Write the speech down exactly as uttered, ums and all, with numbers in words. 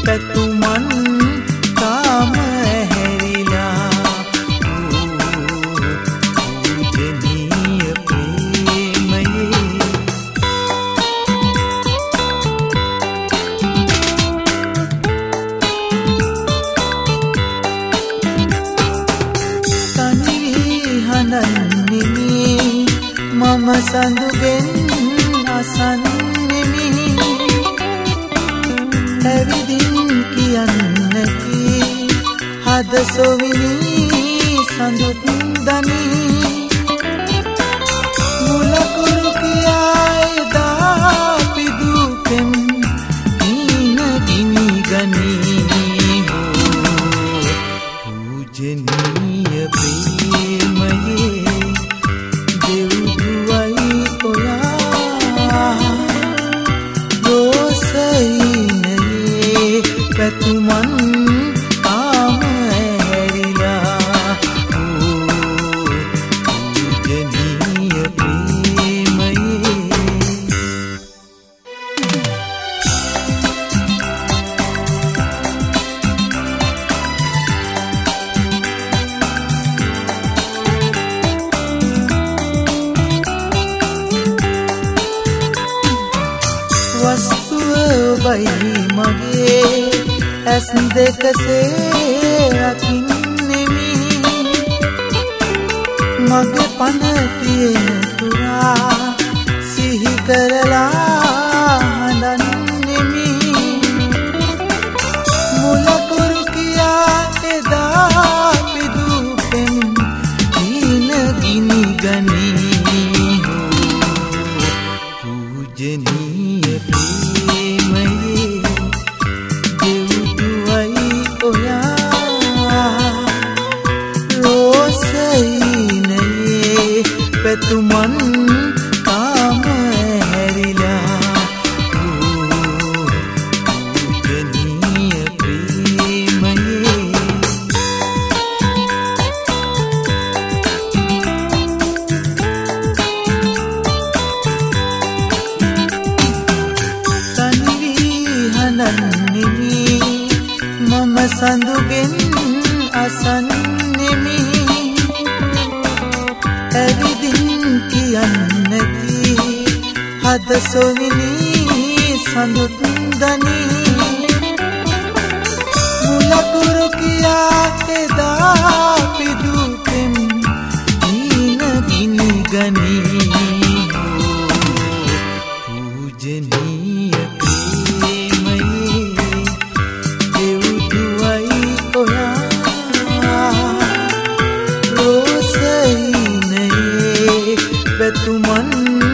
පැතුමන් තාම ඇහැරිලා පූජනීය ප්‍රේමයේ තනිවී හඬන්නෙමි මම සඳුගෙන් අසන්නෙමි ඇවිදින් කියන්නකි හද සොවිනි සඳුත් දනි මුලකුරු කියා එදා පිදුකෙම් හීන ගිනි ගනී පූජනීය ප්‍රේමයේ දෙව්දුවයි ඔයා රෝසයිනයේ පැතුමන් තාම ඇහැරිලා පූජනීය ප්‍රේමයේ වස්තුව ඔබයි මගේ ඇස් දෙකසේ රකින්නෙමි මගේ පන තියෙන තුරා සිහි කරලා හඬන්නෙමි මුලකුරු කියා එදා පිදුපෙම් හීන ගිනි ගනී පූජනීය ප්‍රේමයේ දෙව්දුවයි ඔයා රෝසයිනයේ පැතුමන් තාම ඇහැරිලා පූජනීය ප්‍රේමයේ හඬන්නෙමි මම සඳුගෙන් අසන්නෙමි ඇවිදින් කියන්නකි හද සොවිනි සඳුත් දනි මුලකුරු කියා එදා පිදුපෙම් හීන ගිනි ගනී පූජනීය පැතුමන්